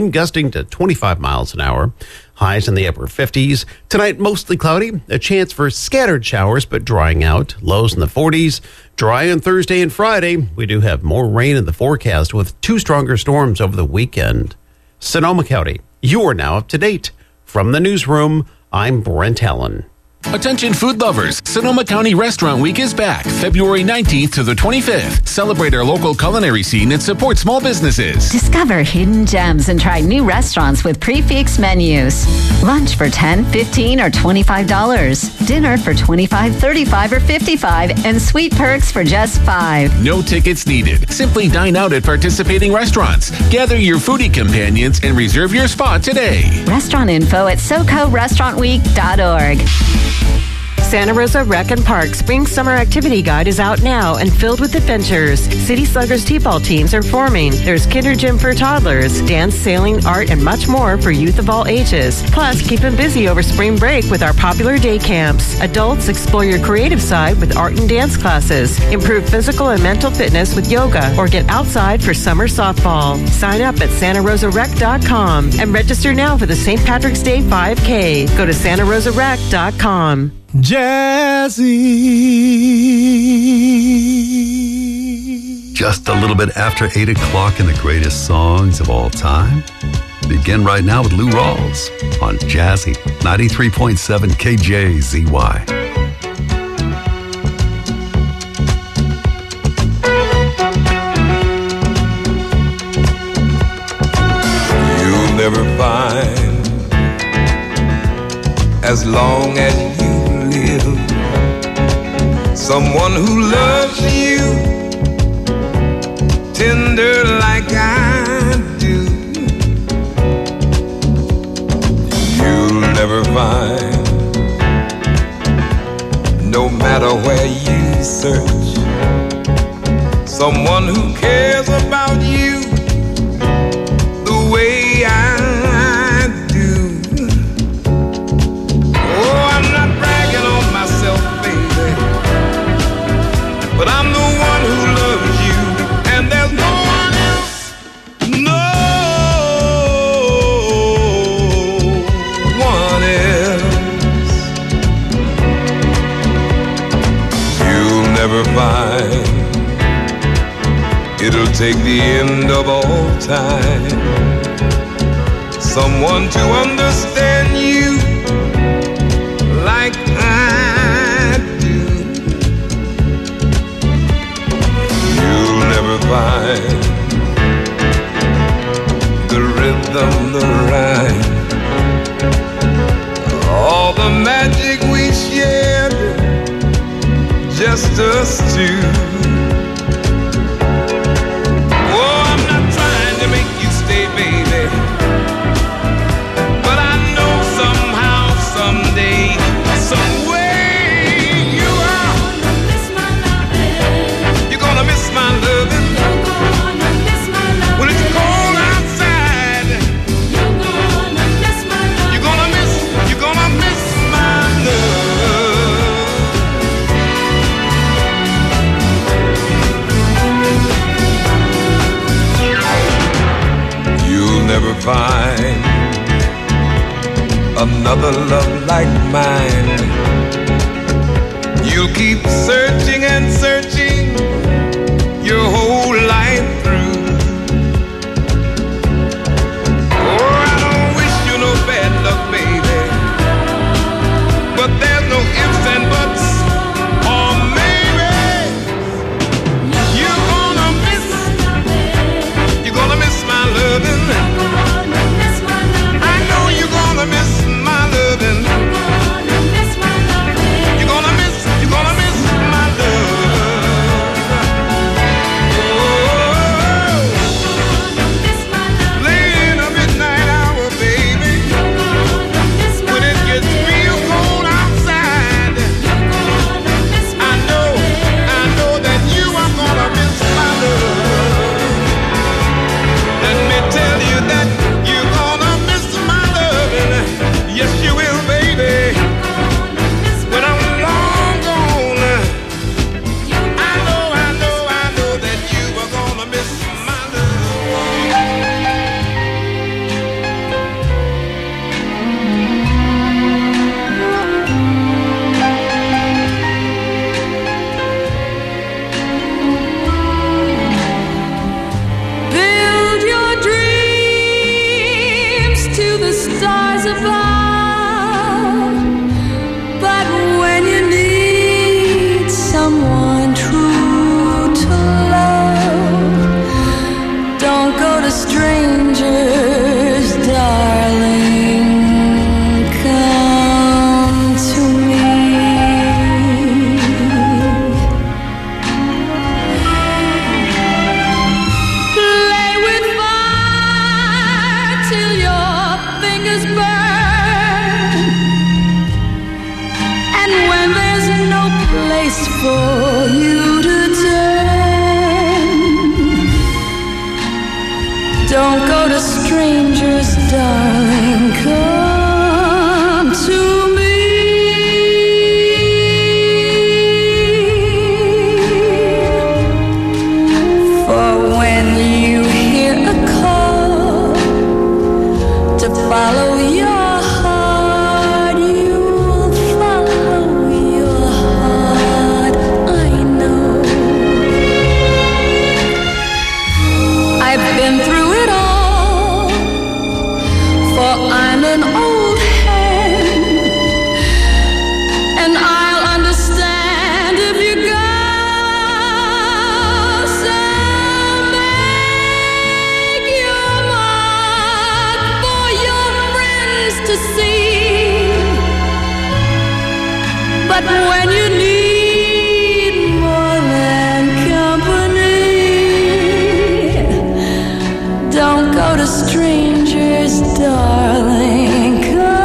gusting to 25 miles an hour. Highs in the upper 50s. Tonight, mostly cloudy. A chance for scattered showers, but drying out. Lows in the 40s. Dry on Thursday and Friday. We do have more rain in the forecast with 2 stronger storms over the weekend. Sonoma County, you are now up to date. From the newsroom, I'm Brent Allen. Attention food lovers, Sonoma County Restaurant Week is back, February 19th to the 25th. Celebrate our local culinary scene and support small businesses. Discover hidden gems and try new restaurants with prefix menus. Lunch for $10, $15, or $25. Dinner for $25, $35, or $55. And sweet perks for just $5. No tickets needed. Simply dine out at participating restaurants. Gather your foodie companions and reserve your spot today. Restaurant info at SoCoRestaurantWeek.org. Santa Rosa Rec and Park Spring Summer Activity Guide is out now and filled with adventures. City Sluggers T-ball teams are forming. There's kinder gym for toddlers, dance, sailing, art, and much more for youth of all ages. Plus, keep them busy over spring break with our popular day camps. Adults, explore your creative side with art and dance classes. Improve physical and mental fitness with yoga or get outside for summer softball. Sign up at santarosarec.com and register now for the St. Patrick's Day 5K. Go to santarosarec.com. Jazzy. Just a little bit after 8 o'clock in the greatest songs of all time. Begin right now with Lou Rawls on Jazzy 93.7 KJZY. You'll never find, as long as you live, someone who loves you tender like I do. You'll never find, no matter where you search, someone who cares about you the way I do. Oh, I'm not bragging on myself, baby, but I'm the one who loves you, and there's no one else, no one else. You'll never find, it'll take the end of all time, someone to understand you like I do. You'll never find the rhythm, the rhyme, all the magic we shared, just us two. Oh, I'm not trying to make you stay, baby, but I know somehow, someday, some way you are. You're gonna miss my loving. When it's cold outside, you're gonna miss my love. You'll never find another love like mine. You'll keep searching and searching your whole life through. Oh, I don't wish you no bad luck, baby, but there's no ifs and buts, or maybe you're gonna miss my loving. I know you're gonna miss my loving. You're gonna miss my love. Oh, fingers burn. And when there's no place for you to turn, don't go to strangers, darling, come to me. For when you hear a call to follow your heart, you'll follow your heart, I know. I've been through it all, for I'm an old hand, and I'll understand if you go. So make your mark for your friends to see. But when you need more than company, don't go to strangers, darling,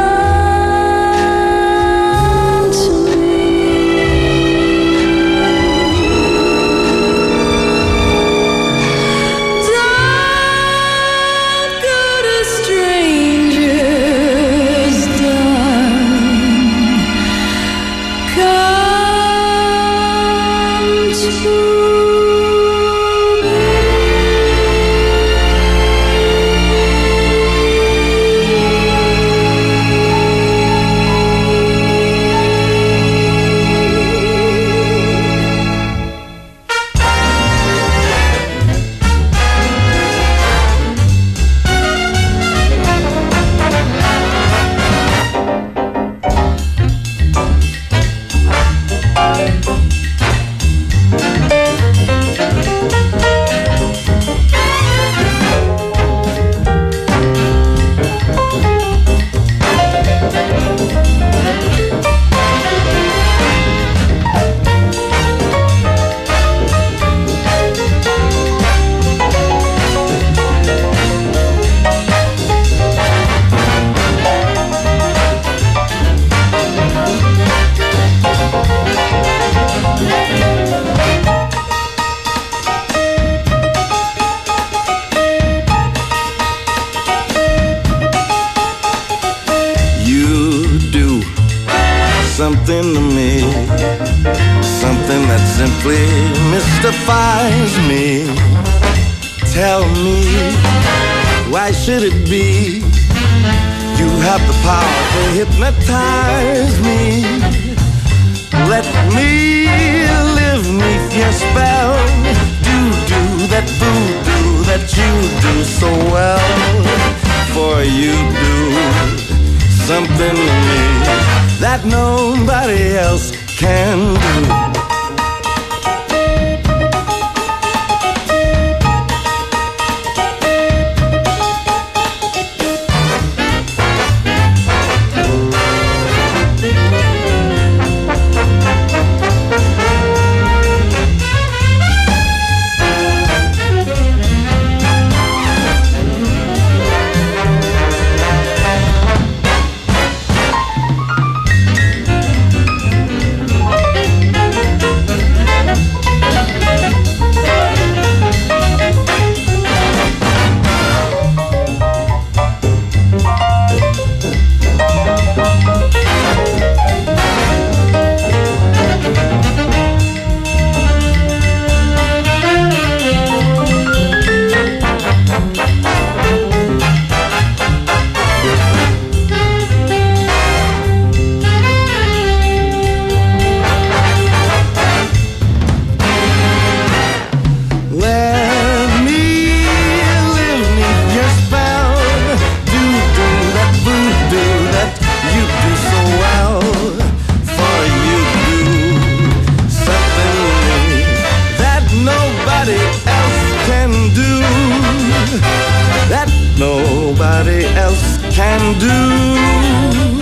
come to me. Don't go to strangers, darling, come to me. You do something to me, something that simply mystifies me. Tell me, why should it be? You have the power to hypnotize me. Let me live neath your spell. Do that voodoo that you do so well. For you do something to me that nobody else can do. nobody else can do.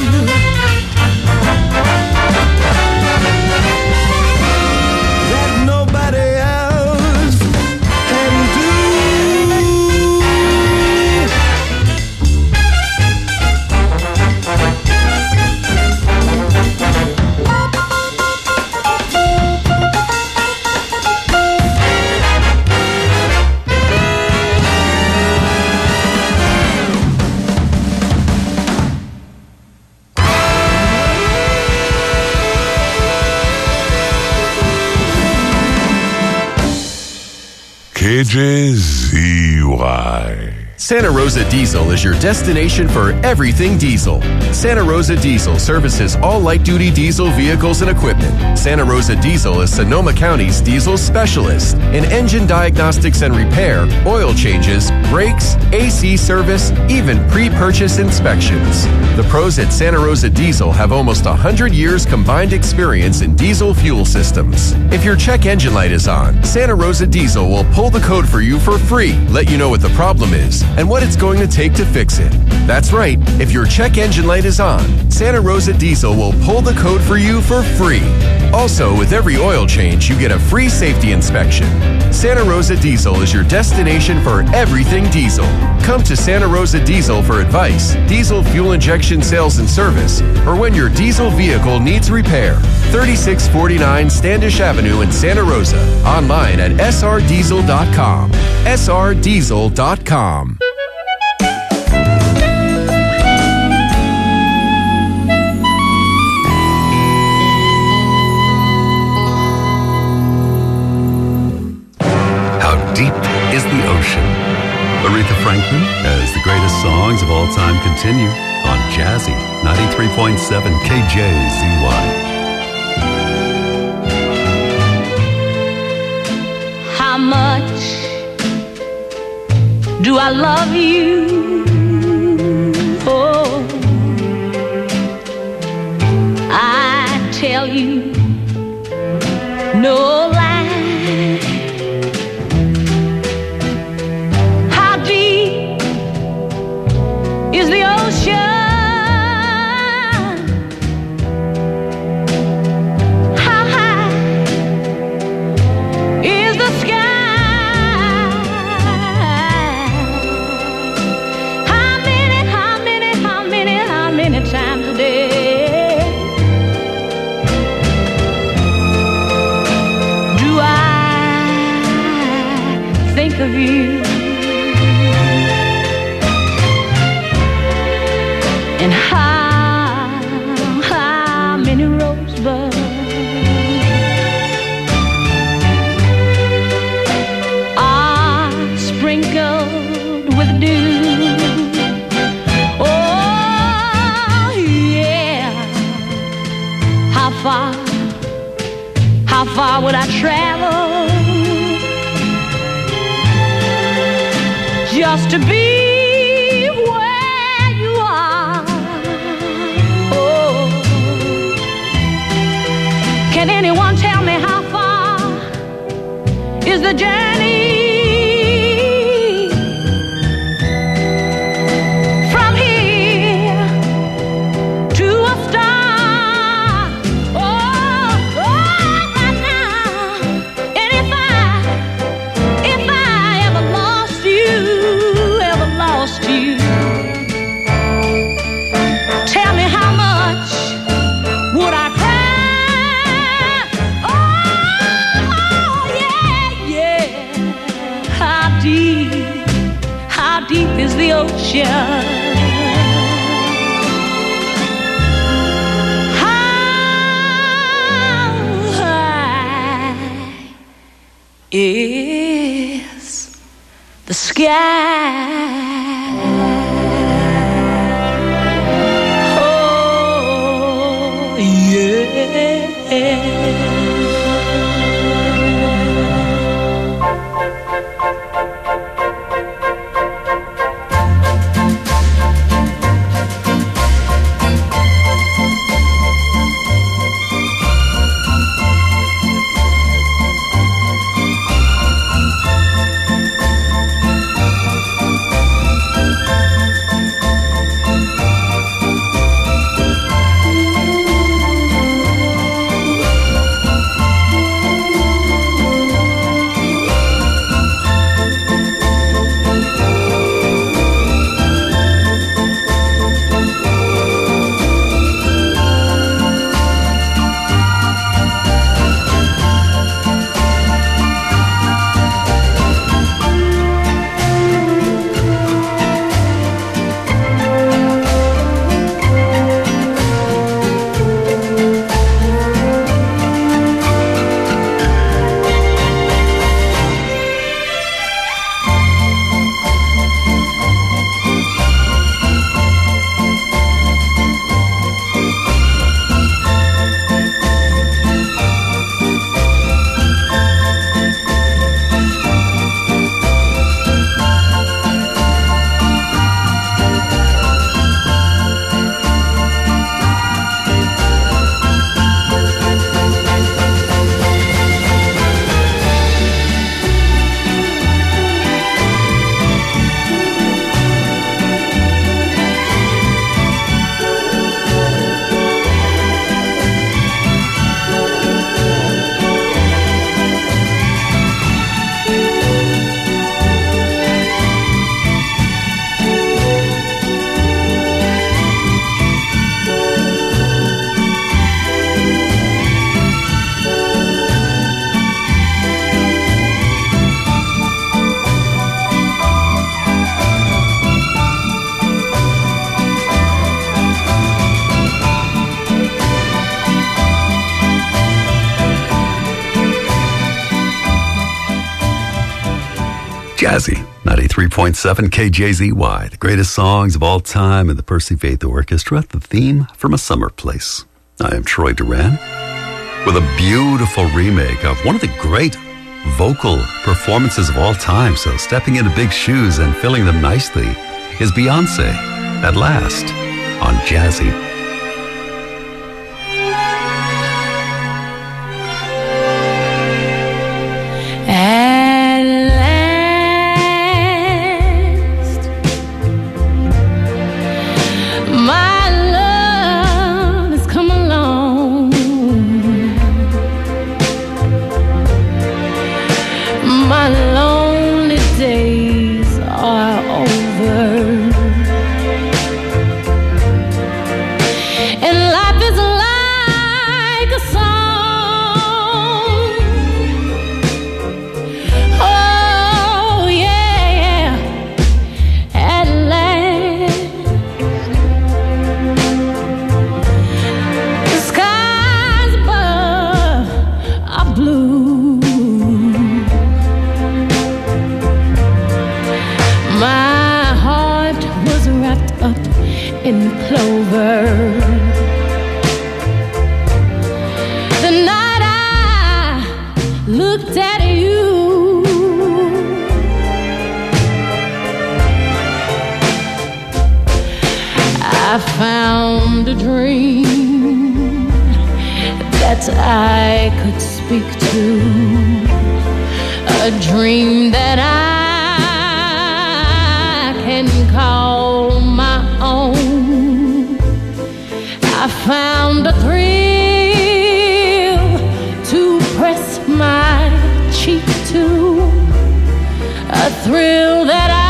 That nobody else can do. KJZY. Santa Rosa Diesel is your destination for everything diesel. Santa Rosa Diesel services all light-duty diesel vehicles and equipment. Santa Rosa Diesel is Sonoma County's diesel specialist in engine diagnostics and repair, oil changes, brakes, AC service, even pre-purchase inspections. The pros at Santa Rosa Diesel have almost 100 years combined experience in diesel fuel systems. If your check engine light is on, Santa Rosa Diesel will pull the code for you for free, let you know what the problem is, and what it's going to take to fix it. That's right, if your check engine light is on, Santa Rosa Diesel will pull the code for you for free. Also, with every oil change, you get a free safety inspection. Santa Rosa Diesel is your destination for everything diesel. Come to Santa Rosa Diesel for advice, diesel fuel injection sales and service, or when your diesel vehicle needs repair. 3649 Standish Avenue in Santa Rosa. Online at srdiesel.com. srdiesel.com. How deep is the ocean? Aretha Franklin as the greatest songs of all time continue on Jazzy 93.7 KJZY. How much do I love you? Oh, I tell you no lie. How deep is the ocean? How high is the sky? Times a day do I think of you, and how many rosebuds are sprinkled with dew. How far would I travel just to be where you are? Oh, can anyone tell me how far is the journey from here to a star? Is the ocean? How high is the sky? Oh, yeah. Jazzy, 93.7 KJZY, the greatest songs of all time in the Percy Faith Orchestra, the theme from A Summer Place. I am Troy Duran with a beautiful remake of one of the great vocal performances of all time. So stepping into big shoes and filling them nicely is Beyonce, at last, on Jazzy. I found a dream that I could speak to, a dream that I can call my own. I found a thrill to press my cheek to, a thrill that I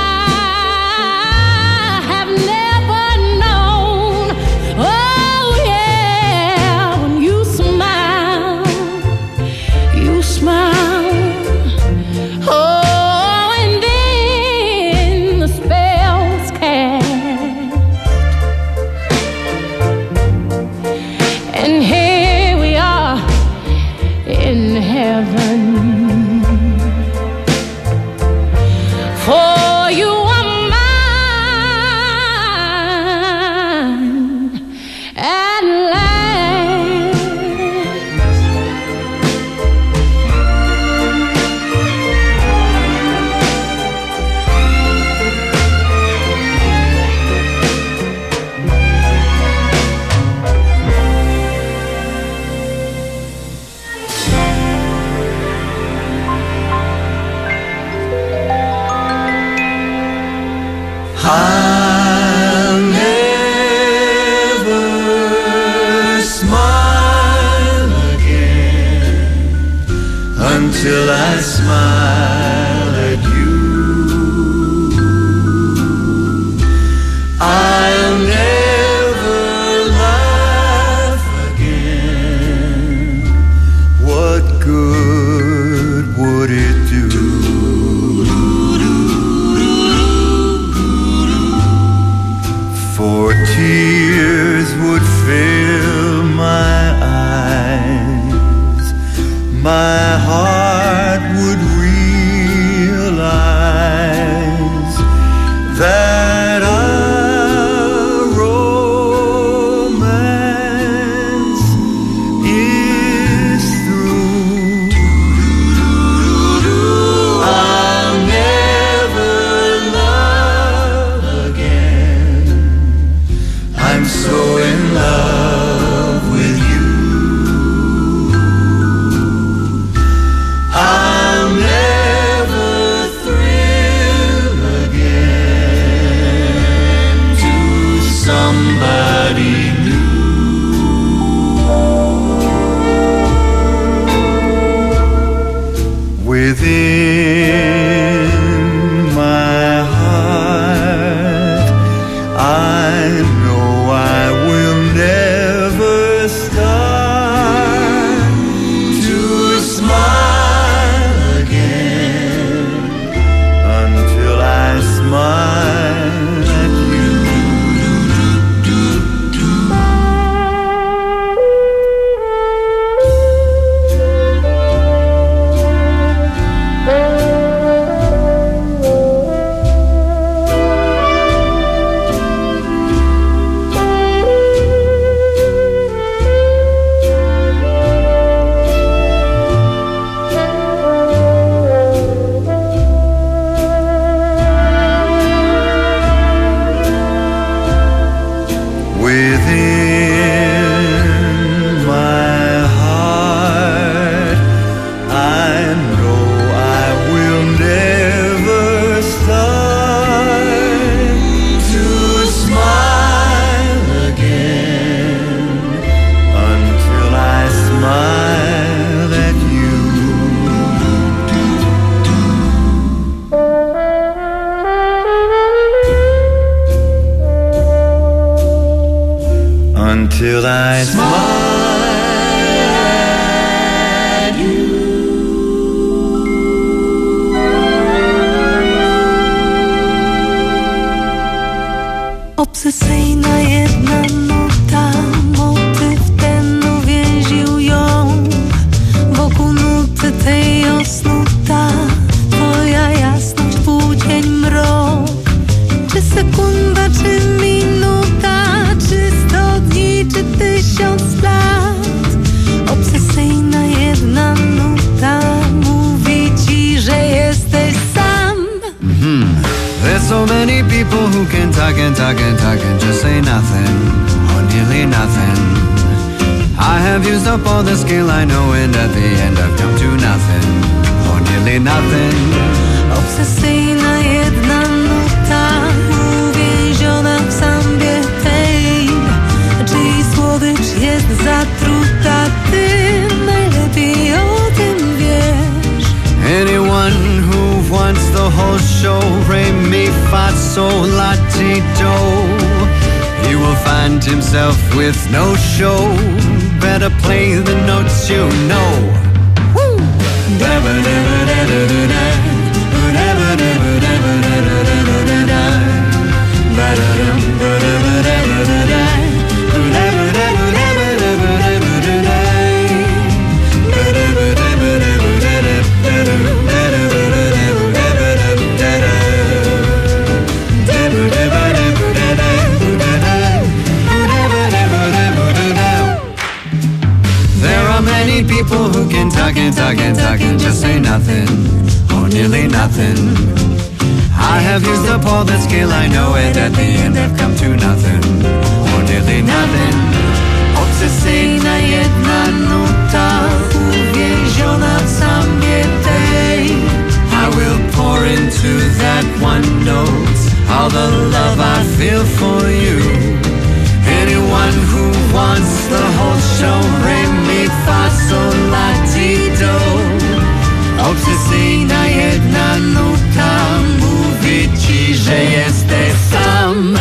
I'll never smile again until I smile at you. I'll never laugh again. What good would it do? For tears would fill my eyes, my heart would realize that our romance is through. I'll never love again. I'm so in till I smile at you. Obsesyjna jedna nuta, motyw ten uwięził ją. Wokół nuty tej osnuta, twoja jasność, półdzień, mrok. Czy sekunda, czy minuta, czy 100 dni, czy 1000 lat. Obsesyjna jedna nuta mówi ci, że jesteś sam. There's so many people who can talk and talk and talk and just say nothing, or nearly nothing. I have used up all the skill I know, and at the end I've come to nothing, or nearly nothing. Obsesyjna jedna nuta, uwięziona w sambie tej, czyj słodycz jest zatruta, ty najlepiej o tym wiesz. Anyone who wants the whole show, re mi fa sol la ti do, he will find himself with no show. Better play the notes you know. Woo! People who can talk and talk and talk and just say nothing, or nearly nothing. I have used up all the skill I know, and at the end I've come to nothing, or nearly nothing. Obsesyjna jedna nuta, uwięziona w sambie tej. I will pour into that one note all the love I feel for you. Anyone who wants the whole show, re mi fa sol la ti do. Obsesyjna jedna nuta mówi ci, że jesteś sam.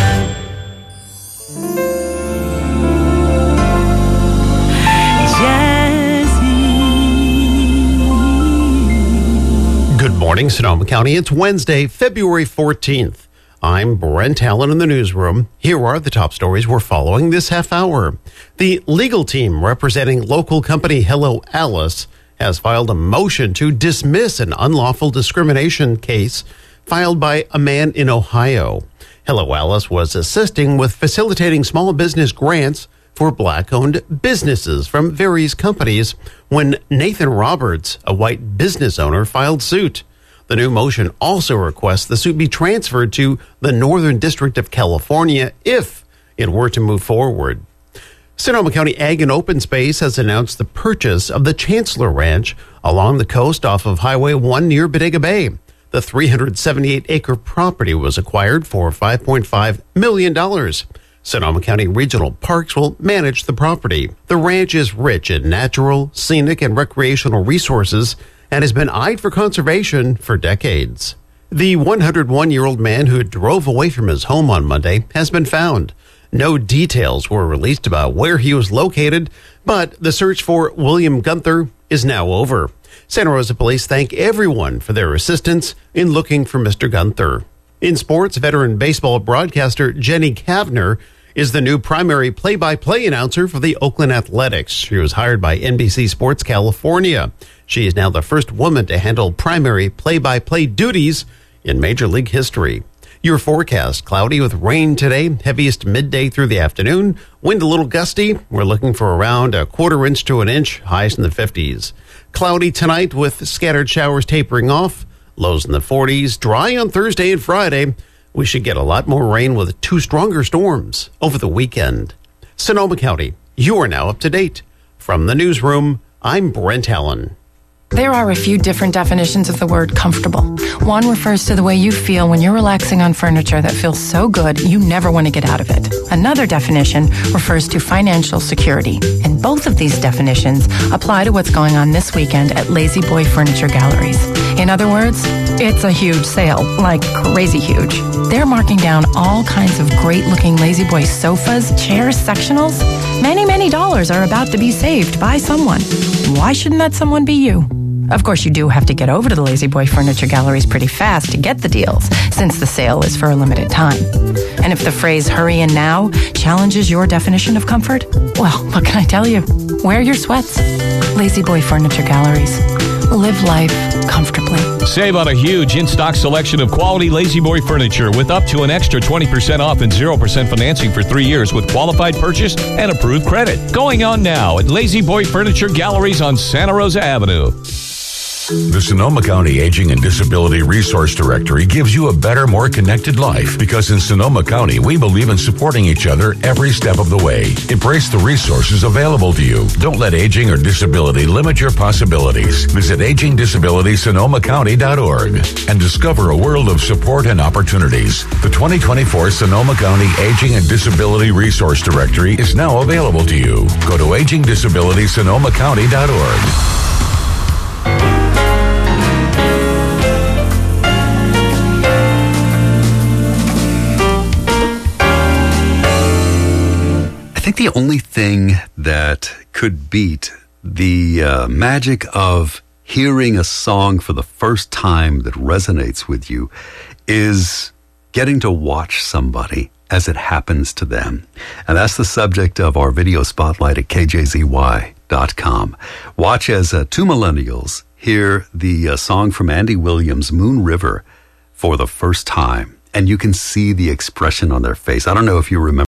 Good morning, Sonoma County. It's Wednesday, February 14th. I'm Brent Allen in the newsroom. Here are the top stories we're following this half hour. The legal team representing local company Hello Alice has filed a motion to dismiss an unlawful discrimination case filed by a man in Ohio. Hello Alice was assisting with facilitating small business grants for black-owned businesses from various companies when Nathan Roberts, a white business owner, filed suit. The new motion also requests the suit be transferred to the Northern District of California if it were to move forward. Sonoma County Ag and Open Space has announced the purchase of the Chancellor Ranch along the coast off of Highway 1 near Bodega Bay. The 378-acre property was acquired for $5.5 million. Sonoma County Regional Parks will manage the property. The ranch is rich in natural, scenic, and recreational resources and has been eyed for conservation for decades. The 101-year-old man who drove away from his home on Monday has been found. No details were released about where he was located, but the search for William Gunther is now over. Santa Rosa Police thank everyone for their assistance in looking for Mr. Gunther. In sports, veteran baseball broadcaster Jenny Kavner is the new primary play-by-play announcer for the Oakland Athletics. She was hired by NBC Sports California. She is now the first woman to handle primary play-by-play duties in Major League history. Your forecast, cloudy with rain today, heaviest midday through the afternoon. Wind a little gusty. We're looking for around a quarter inch to an inch, highs in the 50s. Cloudy tonight with scattered showers tapering off, lows in the 40s. Dry on Thursday and Friday. We should get a lot more rain with 2 stronger storms over the weekend. Sonoma County, you are now up to date. From the newsroom, I'm Brent Allen. There are a few different definitions of the word comfortable. One refers to the way you feel when you're relaxing on furniture that feels so good you never want to get out of it. Another definition refers to financial security. And both of these definitions apply to what's going on this weekend at Lazy Boy Furniture Galleries. In other words, it's a huge sale, like crazy huge. They're marking down all kinds of great-looking Lazy Boy sofas, chairs, sectionals. Many dollars are about to be saved by someone. Why shouldn't that someone be you? Of course, you do have to get over to the Lazy Boy Furniture Galleries pretty fast to get the deals, since the sale is for a limited time. And if the phrase hurry in now challenges your definition of comfort, well, what can I tell you? Wear your sweats. Lazy Boy Furniture Galleries. Live life comfortably. Save on a huge in-stock selection of quality Lazy Boy furniture with up to an extra 20% off and 0% financing for 3 years with qualified purchase and approved credit. Going on now at Lazy Boy Furniture Galleries on Santa Rosa Avenue. The Sonoma County Aging and Disability Resource Directory gives you a better, more connected life because in Sonoma County, we believe in supporting each other every step of the way. Embrace the resources available to you. Don't let aging or disability limit your possibilities. Visit agingdisabilityssonomacounty.org and discover a world of support and opportunities. The 2024 Sonoma County Aging and Disability Resource Directory is now available to you. Go to agingdisabilityssonomacounty.org. I think the only thing that could beat the magic of hearing a song for the first time that resonates with you is getting to watch somebody as it happens to them. And that's the subject of our video spotlight at kjzy.com. Watch as two millennials hear the song from Andy Williams, Moon River, for the first time. And you can see the expression on their face. I don't know if you remember